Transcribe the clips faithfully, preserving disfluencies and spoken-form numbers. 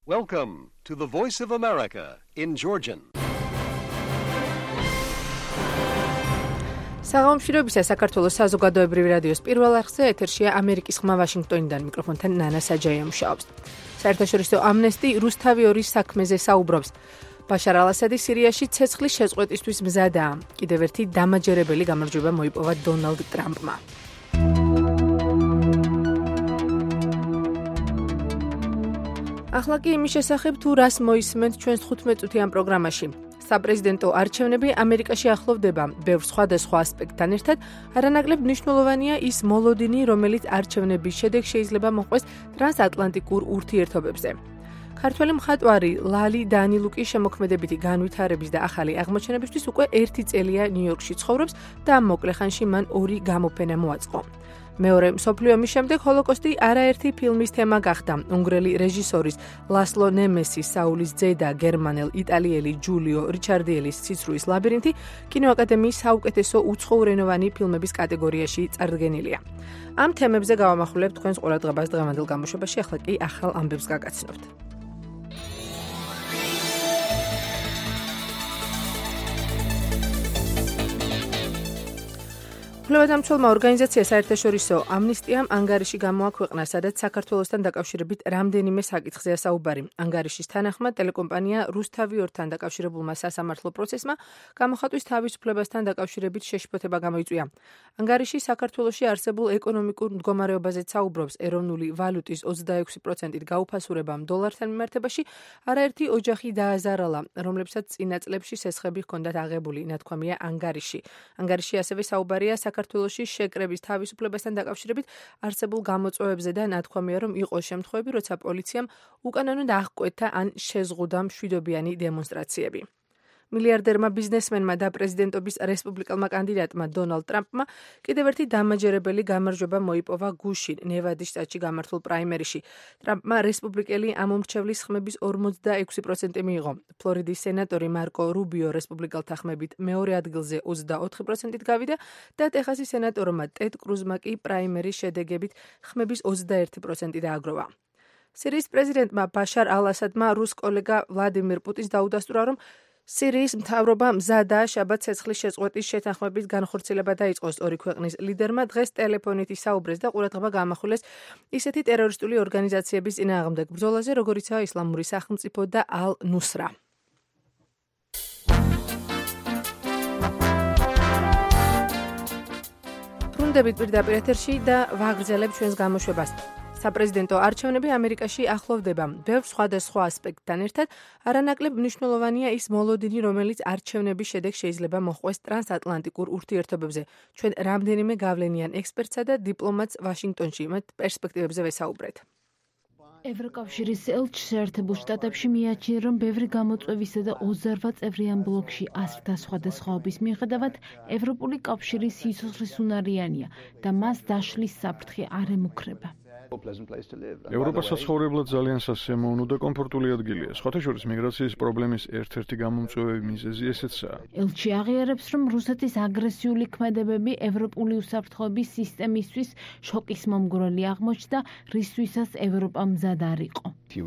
Welcome to the Voice of America in Georgian. საღამოშრობისა საქართველოს საზოგადოებრივი რადიოს პირველ არხზე ეთერშია ამერიკის ხმა ვაშინგტონიდან მიკროფონთან ნანა საჯაია მუშაობს. საერთაშორისო ამნესტი რუსთავი ორის საქმეზე საუბრობს. ბაშარ ალ-ასადი სირიაში ცეცხლის შეწყვეტისთვის მზადაა. კიდევ ერთი დამაჯერებელი გამარჯვება მოიპოვა დონალდ ტრამპმა. ახლა კი იმის შესახებ თუ რას მოისმენთ ჩვენს თხუთმეტ-წუთიან პროგრამაში. საპრეზიდენტო არჩევნები ამერიკაში ახლოვდება. ბევრ სხვადასხვა ასპექტთან ერთად არანაკლებ მნიშვნელოვანია ის მოლოდინი, რომელიც არჩევნების შედეგ შეიძლება მოყვეს ტრანსატლანტიკურ ურთიერთობებზე. ქართველი მხატვარი ლალი დანილუკი შემოქმედებითი განვითარების და ახალი აღმოჩენებისთვის უკვე ერთი წელია ნიუ-იორკში ცხოვრობს და მოკლე ხანში მან ორი გამოფენა მოაწყო. მეორე მსოფლიო ომის შემდეგ ჰოლოკოსტი არაერთი ფილმის თემა გახდა. უნგრელი რეჟისორის ლასლო ნემესის საულის ძე და გერმანელ იტალიელი ჯულიო რიჩარდიელის ციცრუის ლაბირინთი კინოაკადემიის საუკეთესო უცხოურენოვანი ფილმების კატეგორიაში წარდგენილია. ამ თემებზე გავამახვილებთ თქვენს ყურადღებას დღევანდელ გამოშვებაში, ახლა კი ახალ ამბებს გაგაცნობთ. მკვლევადამცველმა ორგანიზაცია საერთაშორისო ამნისტიამ ანგარიში გამოაქვეყნა, სადაც საქართველოსთან დაკავშირებით რამდენიმე საკითხზეა საუბარი. ანგარიშის თანახმად, ტელეკომპანია რუსთავი ორთან დაკავშირებულმა სასამართლო პროცესმა გამოხატვის თავისუფლებასთან დაკავშირებით შეშფოთება გამოიწვია. ანგარიში საქართველოში არსებულ ეკონომიკურ მდგომარეობაზეც საუბრობს. ეროვნული ვალუტის ოცდაექვსი პროცენტით გაუფასურებამ დოლართან მიმართებაში არაერთი ოჯახი დააზარალა, რომლებსაც წინა წლებში სესხები ჰქონდათ აღებული, ნათქვამია ანგარიში. ანგარიში ასევე საუბარია საქართველოში შეკრების თავისუფლებასთან დაკავშირებით არსებულ გამოწვევებზე და ნათქვამია, რომ იყო შემთხვევები, როცა პოლიციამ უკანონოდ აღკვეთა ან შეზღუდა მშვიდობიანი დემონსტრაციები. მილიარდერმა ბიზნესმენმა და პრეზიდენტობის რესპუბლიკელმა კანდიდატმა დონალდ ტრამპმა კიდევ ერთი დამაჯერებელი გამარჯვება მოიპოვა გუშინ, ნევადის შტატში გამართულ პრაიმერიში. ტრამპმა რესპუბლიკელი ამომრჩევლის ხმების ორმოცდაექვსი პროცენტი მიიღო. ფლორიდის სენატორი მარკო რუბიო რესპუბლიკელთა ხმებით მეორე ადგილზე ოცდაოთხი პროცენტით გავიდა და ტეხასის სენატორმა ტედ კრუზმა კი პრაიმერის შედეგებით ხმების ოცდაერთი პროცენტი დააგროვა. სირიის პრეზიდენტმა ბაშარ ალ-ასადმა რუს კოლეგა ვლადიმირ პუტინს დაუდასტურა, რომ სირიის მთავრობა მზადაა შაბათ ცეცხლის შეწყვეტის შეთანხმების განხორციელება დაიწყოს. ორი ქვეყნის ლიდერმა დღეს ტელეფონით ისაუბრეს და ყურადღება გაამახვილეს ისეთი ტერორისტული ორგანიზაციების წინააღმდეგ ბრძოლაზე, როგორიცაა ისლამური სახელმწიფო და ალ-ნუსრა. ბრუნდებით პირდაპირ ეთერში და ვაგრძელებთ ჩვენს გამოშვებას. საპრეზიდენტო არჩევნები ამერიკაში ახლოვდება. ბევრ სხვადასხვა ასპექტთან ერთად არანაკლებ მნიშვნელოვანია ის მოლოდინი, რომელიც არჩევნების შედეგ შეიძლება მოყვეს ტრანსატლანტიკურ ურთიერთობებზე. ჩვენ რამდენიმე გავლენიან ექსპერტსა და დიპლომატს ვაშინგტონში მათ პერსპექტივებზე ვესაუბრეთ. ევროკავშირის ელჩი შეერთებულ შტატებში მიაჩნია, რომ ბევრი გამოწვევისა და ოცდაოთხ წევრიან ბლოკში ასრთა სხვადასხვაობის მიუხედავად, ევროპული კავშირი სიცოცხლისუნარიანია და მას დაშლის საფრთხე არ ემუქრება. ევროპა საცხოვრებლად ძალიან სასიამოვნო და კომფორტული ადგილია. სხვათა შორის მიგრაციის პრობლემის ერთ-ერთი გამომწვევი მიზეზი ესეცაა. ელჩი აღიარებს, რომ რუსეთის აგრესიული ქმედებები ევროპული უსაფრთხოების სისტემისთვის შოკის მომგვრელი აღმოჩნდა, რისთვისაც ევროპა მზად არ იყო.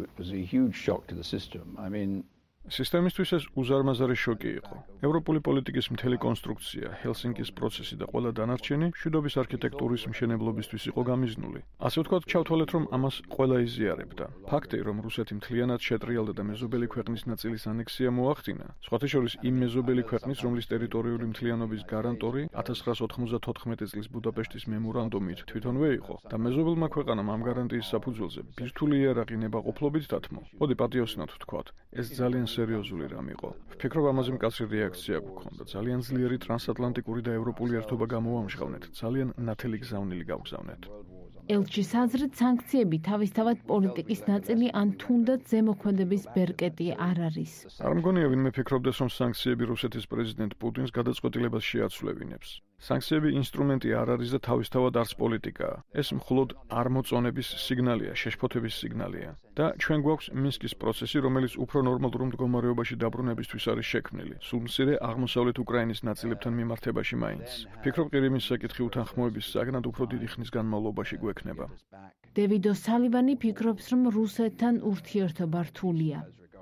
სისტემისთვის ეს უზარმაზარი შოკი იყო. ევროპული პოლიტიკის მთელი კონსტრუქცია, ჰელსინკის პროცესი და ყველა დანარჩენი მშვიდობის არქიტექტურის მშენებლობისთვის იყო გამიზნული. ასე ვთქვათ, ჩავთვალეთ, რომ ამას ყველა იზიარებდა. ფაქტი, რომ რუსეთი მთლიანად შეტრიალდა და მეზობელი ქვეყნის ნაწილის ანექსია მოახდინა, სხვათა შორის იმ მეზობელი ქვეყნის, რომლის ტერიტორიული მთლიანობის გარანტორი ათას ცხრაას ოთხმოცდათოთხმეტი წლის ბუდაპეშტის მემორანდუმით თვითონვე იყო და მეზობელმა ქვეყანამ ამ გარანტიის საფუძველზე ბირთვული იარაღი ნებაყოფლობით დათმო. მოდი პატიოსნად ვთქვათ, ეს ძალიან სერიოზული რამ იყო. ვფიქრობ, ამაზე მკაცრი რეაქცია გვქონდა. ძალიან ძლიერი ტრანსატლანტიკური და ევროპული ერთობა გამოვამჟღავნეთ. ძალიან ნათელი გზავნილი გავგზავნეთ. ელჩის აზრით, სანქციები თავისთავად პოლიტიკის ნაწილი ან თუნდაც ზემოქმედების ბერკეტი არ არის. არ მგონია ვინმე ფიქრობდეს, რომ სანქციები რუსეთის პრეზიდენტ პუტინს გადაწყვეტილებას შეაცვლევინებს. Სანქციები ინსტრუმენტი არ არის და თავისთავად არც პოლიტიკაა. ეს მხოლოდ არ მოწონების სიგნალია, შეშფოთების სიგნალია. და ჩვენ გვაქვს მინსკის პროცესი, რომელიც უფრო ნორმალურ მდგომარეობაში დაბრუნებისთვის არის შექმნილი. სულ მცირე აღმოსავლეთ უკრაინის ნაწილებთან მიმართებაში მაინც. ვფიქრობ, ყირიმის საკითხი უთანხმოების საგნად უფრო დიდი ხნის განმავლობაში გვექნება. დევიდ ოსალივანი ფიქრობს, რომ რუსეთთან ურთიერთობა რთულია.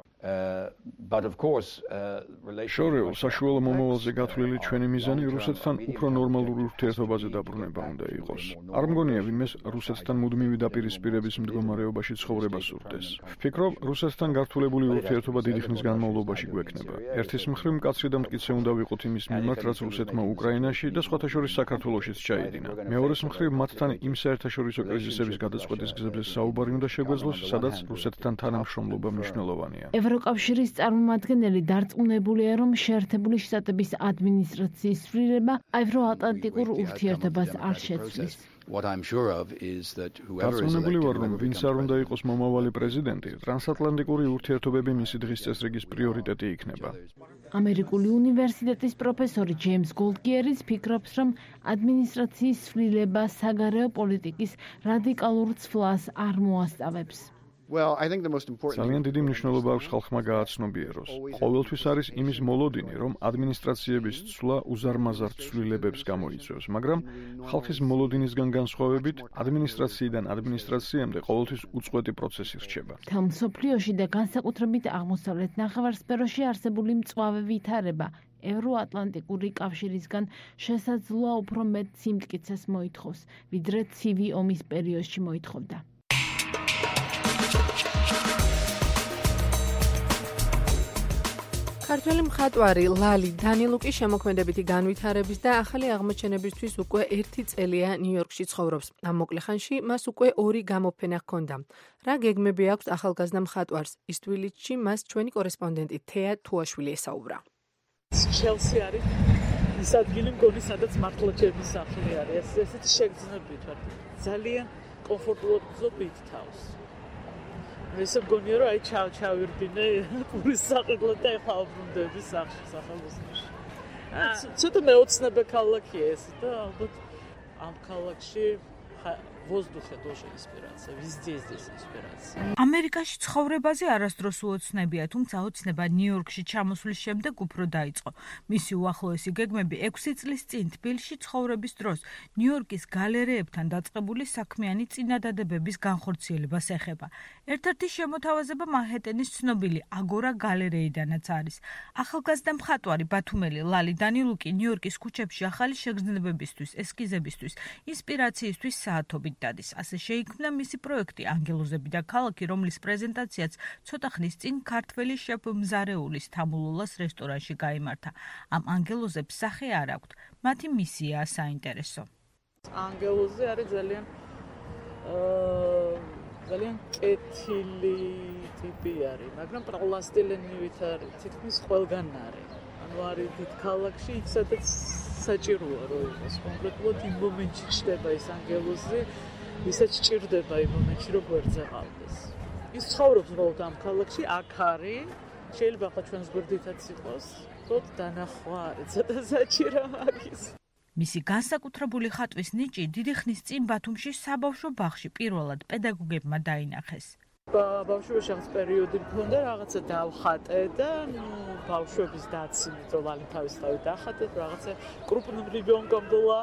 შორეულ საშუალო მომავალზე გათვლილი ჩვენი მიზანი რუსეთთან უფრო ნორმალურ ურთიერთობაზე დაბრუნება უნდა იყოს. არ მგონია ვინმეს რუსეთთან მუდმივი დაპირისპირების მდგომარეობაში ცხოვრება სურდეს. ვფიქრობ, რუსეთთან გართულებული ურთიერთობა დიდი ხნის განმავლობაში გვექნება. ერთის მხრივ მკაცრი და მტკიცე უნდა ვიყოთ იმის მიმართ, რაც რუსეთმა უკრაინაში და სხვათა შორის საქართველოშიც ჩაიდინა. მეორეს მხრივ მათთან იმ საერთაშორისო კრიზისების გადაწყვეტის გზებზე საუბარი უნდა შეგვეძლოს, სადაც რუსეთთან თანამშრომლობა მნიშვნელოვანია. ევროკავშირის წარმომადგენელი დარწმუნებულია, რომ შეერთებული შტატების ადმინისტრაციის ცვლილება ევროატლანტიკურ ურთიერთობას არ შეცვლის. დარწმუნებული ვარ, რომ ვინც არ უნდა იყოს მომავალი პრეზიდენტი, ტრანსატლანტიკური ურთიერთობები მისი დღის წესრიგის პრიორიტეტი იქნება. ამერიკული უნივერსიტეტის პროფესორი ჯეიმს გოლდგიერიც ფიქრობს, რომ ადმინისტრაციის ცვლილება საგარეო პოლიტიკის რადიკალურ ცვლას არ მოასწავებს. ძალიან დიდი მნიშვნელობა აქვს ხალხმა გააცნობიეროს. ყოველთვის არის იმის მოლოდინი, რომ ადმინისტრაციების ცვლა უზარმაზარ ცვლილებებს გამოიწვევს, მაგრამ ხალხის მოლოდინისგან განსხვავებით, ადმინისტრაციიდან ადმინისტრაციამდე ყოველთვის უწყვეტი პროცესი რჩება. მთელ მსოფლიოში და განსაკუთრებით აღმოსავლეთ ნახევარსფეროში არსებული მწვავე ვითარება ევროატლანტიკური კავშირისგან შესაძლოა უფრო მეტ სიმტკიცეს მოითხოვს, ვიდრე ცივი ომის პერიოდში მოითხოვდა. ქართველი მხატვარი ლალი დანილუკი შემოქმედებითი განვითარების და ახალი აღმოჩენებისთვის უკვე ერთი წელია ნიუ-იორკში ცხოვრობს. ამ მოკლე ხანში მას უკვე ორი გამოფენა ჰქონდა. რა გეგმები აქვს ახალგაზრდა მხატვარს? ის თბილისში მას ჩვენი კორესპონდენტი თეა თუაშვილი ესაუბრა. ჩელსი არის ის ადგილი მგონი, სადაც მართლა ჩემი სახლი არის. ესეთი შეგრძნებით ვარ. ძალიან კომფორტულად ვზობ თავს. ეს მგონია, რომ აი ჩავ ჩავირდინე პურის საყიდლად და ეხლა ვბრუნდები სახლში, სახელოსნოში. ცოტა მეოცნებე ქალაქია ეს და ალბათ ამ ქალაქში воздуха тоже инспирация, везде здесь инспирация. ამერიკაში ცხოვრებაზე არასდროს უოცნებია, თუმცა ოცნება ნიუ-იორკში ჩამოსვლის შემდეგ უფრო დაიწყო. მისი უახლოესი გეგმები ექვსი წლის წინ თბილისში ცხოვრების დროს ნიუ-იორკის გალერეებთან დაწყებული საქმიანი წინადადებების განხორციელებას ეხება. ერთ-ერთი შემოთავაზება მანჰეტენის ცნობილი აგორა გალერეიდანაც არის. ახალგაზრდა მხატვარი ბათუმელი ლალი დანილუკი ნიუ-იორკის ქუჩებში ახალი შეგრძნებებისთვის, ესკიზებისთვის, ინსპირაციისთვის საათობით დადის. ასე შეიქმნა მისი პროექტი ანგელოზები და ქალაქი, რომლის პრეზენტაციაც ცოტა ხნის წინ ქართველი შეფ მზარეულის თამულულას რესტორანში გაიმართა. ამ ანგელოზებს სახე არ აქვთ, მათი მისიაა საინტერესო. ანგელოზი არის ძალიან აა ძალიან კეთილი ტიპი არის, მაგრამ პლასტილენივით არის, თითქმის ყველგან არის. ანუ არის დიდ ქალაქში, იქ სადაც საჭიროა რომ იყოს. კონკრეტულად იმ მომენტში ჩდება ეს ანგელოზი, ვისაც ჭირდება იმ მომენტში რომ გვერდზე ყავდეს. ის ცხოვრობს უბრალოდ ამ ქალაქში, აქ არის, შეიძლება ახლა ჩვენს გვერდითაც იყოს, თოთ დანახვა არის, ცოტა საჭირო მაგის. მისი განსაკუთრებული ხატვის ნიჭი დიდი ხნის წინ ბათუმში საბავშვო ბაღში პირველად პედაგოგებმა დაინახეს. ბავშვობაში რაღაც პერიოდი მქონდა, რაღაცა დავხატე და ნუ ბავშვების დაცინით, რომ ლალი თავისთავად დახატეთ, რაღაცა კრუპნიმ რიბონკომ ბოლა.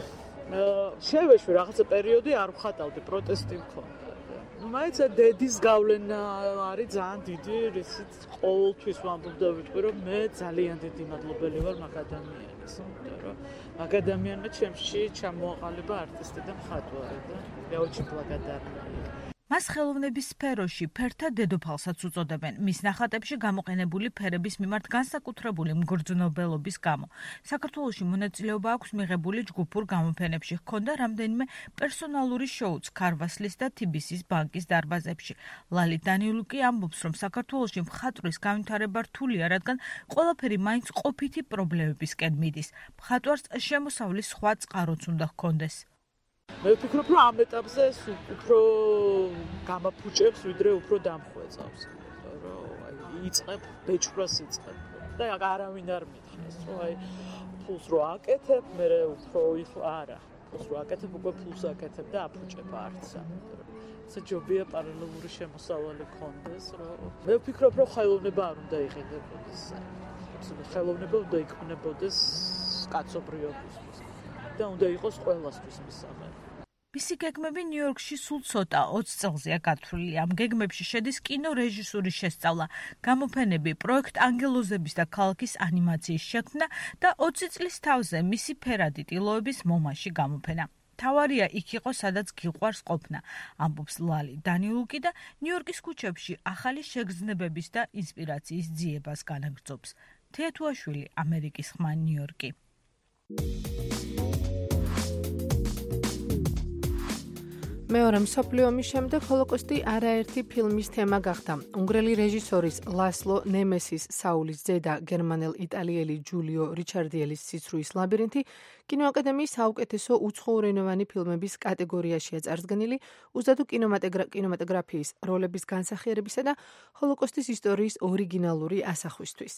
შევეშვი რაღაცა პერიოდი არ ვხატავდი, პროტესტი მქონდა. ნუ მაინც დედის გავლენა არის ძალიან დიდი, რისიც ყოველთვის ვამბობ და ვიტყვი, რომ მე ძალიან დიდი მადლობელი ვარ მაგ ადამიანს, რომ მაგ ადამიანმა ჩემში ჩამოაყალიბა არტისტი და მხატვარი და я очень благодарна. მას ხელოვნების სფეროში ფერთა დედოფალსაც უწოდებენ. მის ნახატებში გამოყენებული ფერების მიმართ განსაკუთრებული მგრძნობელობის გამო. საქართველოში მონაწილეობა აქვს მიღებული ჯგუფურ გამოფენებში, ჰქონდა რამდენიმე პერსონალური შოუც ქარვასლის და თბილისის ბანკის დარბაზებში. ლალი დანილუკი ამბობს, რომ საქართველოში მხატვრის განვითარება რთულია, რადგან ყველაფერი მაინც ყოფითი პრობლემებისკენ მიდის. მხატვარს შემოსავლის სხვა წყაროც უნდა ჰქონდეს. მე ვფიქრობ, რომ ამ ეტაპზე უფრო გამაფუჭებს, ვიდრე უფრო დამხვეწავს. რომ აი იწყებ, ბეჭვრას იწყებ. და არავინ არ მითხრეს, რომ აი ფულს რო აკეთებ, მე უფრო არა. ფულს რო აკეთებ, უკვე ფულს აკეთებ და აფუჭებ არცა. ეს ჯობია პარალელური შემოსავალი კონდეს, რომ მე ვფიქრობ, რომ ხელოვნება არ უნდა იყიდებოდეს. ხელოვნება უნდა იქნებოდეს კაცობრიობისთვის და უნდა იყოს ყველასთვის მისაღები. მისი გეგმები ნიუ-იორკში სულ ცოტა ოცი წელზეა გათვლილი. ამ გეგმებში შედის კინო რეჟისურის შესწავლა, გამოფენები, პროექტ ანგელოზების და ქალაქის ანიმაციის შექმნა და ოცი წლის თავზე მისი ფერადი ტილოების მომაში გამოფენა. თავარია იქ იყო, სადაც გიყვარს ყოფნა, ამბობს ლალი დანილუკი და ნიუ-იორკის ქუჩებში ახალი შეგრძნებების და ინსპირაციის ძიებას განაგრძობს. თეათუაშვილი, ამერიკის ხმა, ნიუ-იორკი. მეორე მსოფლიო ომის შემდეგ ჰოლოკოსტი არაერთი ფილმის თემა გახდა. უნგრელი რეჟისორის ლასლო ნემესის საულის ძედა, გერმანელ-იტალიელი ჯულიო რიჩარდიელის სიცრუის ლაბირინთი კინოაკადემიის საუკეთესო უცხოურენოვანი ფილმების კატეგორიაშია წარდგენილი უზადო კინემატოგრაფიის როლების განსახიერებისა და ჰოლოკოსტის ისტორიის ორიგინალური ასახვისთვის.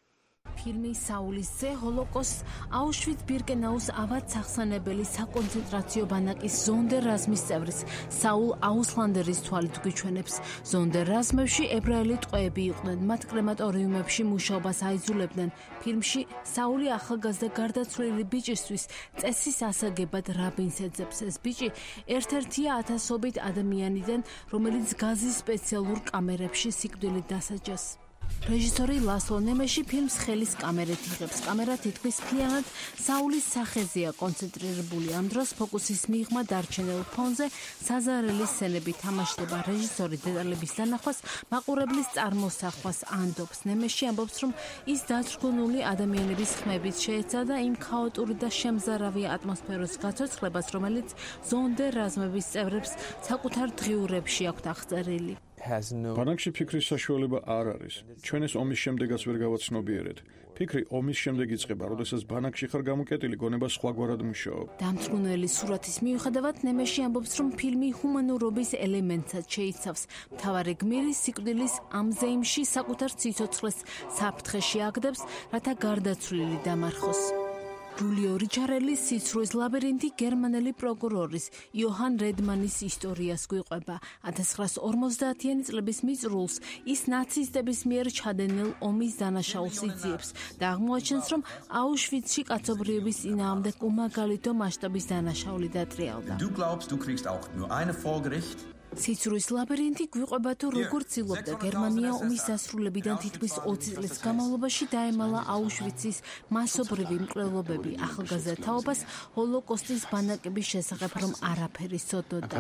ფილმი საულის ძე ჰოლოკოსტს აუშვიც-ბირკენაუს ავად სახსენებელი საკონცენტრაციო ბანაკის ზონდერაზმის წევრის საულ აუსლანდერის თვალით გვიჩვენებს. ზონდერაზმებში ებრაელი ტყვეები იყვნენ, მათ კრემატორიუმებში მუშაობას აიძულებდნენ. ფილმში საული ახალგაზრდა გარდაცვლილი ბიჭისთვის წესის ასაგებად რაბინს ეძებს. ეს ბიჭი ერთ-ერთია ათასობით ადამიანიდან, რომელიც გაზის სპეციალურ კამერებში სიკვდილით დასაჯეს. რეჟისორი ლასლო ნემეში ფილმს ხელის კამერით იღებს. კამერა თითქმის მთლიანად საულის სახეზეა კონცენტრირებული. ამ დროს ფოკუსის მიღმა დარჩენილ ფონზე საზარელი სცენები თამაშდება. რეჟისორი დეტალების დანახვას, მაყურებლის წარმოსახვას ანდობს. ნემეში ამბობს, რომ ის დაძრგუნული ადამიანების ხმებით შეეცადა იმ ქაოტური და შემზარავი ატმოსფეროს გაცოცხლებას, რომელიც ზონდერაზმების წევრებს საკუთარ დღიურებში აქვთ აღწერილი. ბანაკში ფიქრის საშუალება არ არის. ჩვენ ეს ომის შემდეგაც ვერ გავაცნობიერეთ. ფიქრი ომის შემდეგ იწყება, როდესაც ბანაკში ხარ გამოკეტილი, გონება სხვაგვარად მუშაობ. დამწვრთნელი სურათის მიუხედავად, ნემეში ამბობს, რომ ფილმი ჰუმანურობის ელემენტსაც შეიცავს. მთავარი გმირი სიკვდილის ამ ზეიმში საკუთარ სიცოცხლეს საფრთხეში აგდებს, რათა გარდაცვლილი დამარხოს. ჯულიო რიჩარდიელის სიცრუის ლაბირინთი გერმანელი პროკურორის იოჰან რედმანის ისტორიას გვიყვება. ათას ცხრაას ორმოცდაათიანი წლების მიწრულს ის ნაცისტების მიერ ჩადენილ ომის დანაშაულს იძიებს და აღმოაჩენს, რომ აუშვიცში კაცობრიობის წინააღმდეგ უმაგალითო მასშტაბის დანაშაული დატრიალდა. Du glaubst, du kriegst auch nur eine vor Gericht? სიცრუის ლაბირინთი გვიყვება თუ როგორ ცდილობდა გერმანია ომის დასრულებიდან თითქმის ოცი წლის განმავლობაში დაემალა აუშვიცის მასობრივი მკვლელობები, ახალგაზრდა თაობას ჰოლოკოსტის ბანაკების შესახებ რომ არაფერი სცოდოდა.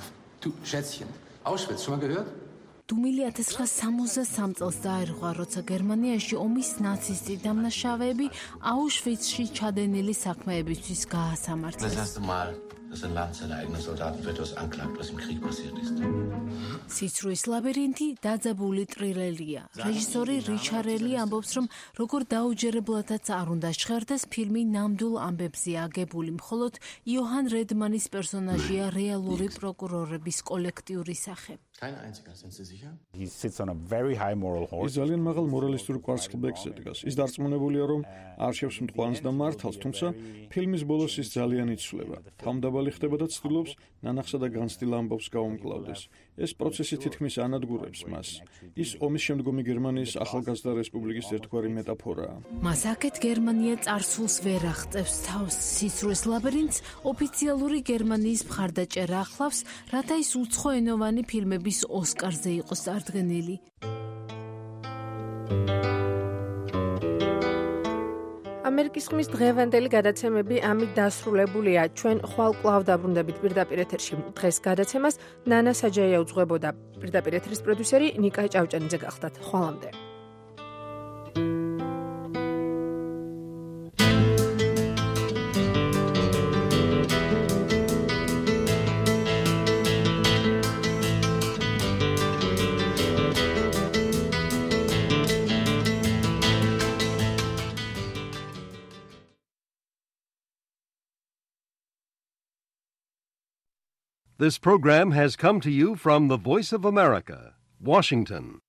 დუმილი ათას ცხრაას სამოცდასამ წელს დაერღვა, როცა გერმანიაში ომის ნაცისტი დამნაშავეები აუშვიცში ჩადენილი საქმეებისთვის გაასამართლეს. dass ein Land seiner eigenen Soldaten für etwas anklagt, was im Krieg passiert ist. სიცრუის ლაბირინთი დაძაბული ტრილერია. რეჟისორი რიჩარდიელი ამბობს, რომ როგორ დაუჯერებლადაც არ უნდა ჟღერდეს, ფილმი ნამდვილ ამბებზეა აგებული, მხოლოდ იოჰან რედმანის პერსონაჟია რეალური პროკურორების კოლექტიური სახე. Kein einziger, sind Sie sicher? He sits on a very high moral horse. ის ძალიან მაღალ მორალისტურ კვარცხლბეკზე დგას. ის დარწმუნებულია, რომ არჩევს მტყუანს და მართალს, თუმცა ფილმის ბოლოს ის ძალიან იცვლება. თავმდაბალი ხდება და ცდილობს ნანახსა და განცდილ ამბავს გაუმკლავდეს. ეს პროცესი თითქმის ანადგურებს მას. ის ომის შემდგომი გერმანიის ახალგაზრდა რესპუბლიკის ერთგვარი მეტაფორაა. მას აქეთ გერმანია წარსულს ვერ აღწევს თავს. სიცრუის ლაბირინთს ოფიციალური გერმანიის მხარდაჭერა ახლავს, რათა ის უცხოენოვანი ფილმების ოსკარზე იყოს წარდგენილი. ამერიკის ხმის დღევანდელი გადაცემები ამით დასრულებულია. ჩვენ ხვალ კვლავ დაბრუნდებით პირდაპირ ეთერში. დღეს გადაცემას ნანა საჯაია უძღვებოდა. პირდაპირ ეთერის პროდიუსერი ნიკა ჭავჭანიძე გახლდათ. ხვალამდე. This program has come to you from the Voice of America, Washington.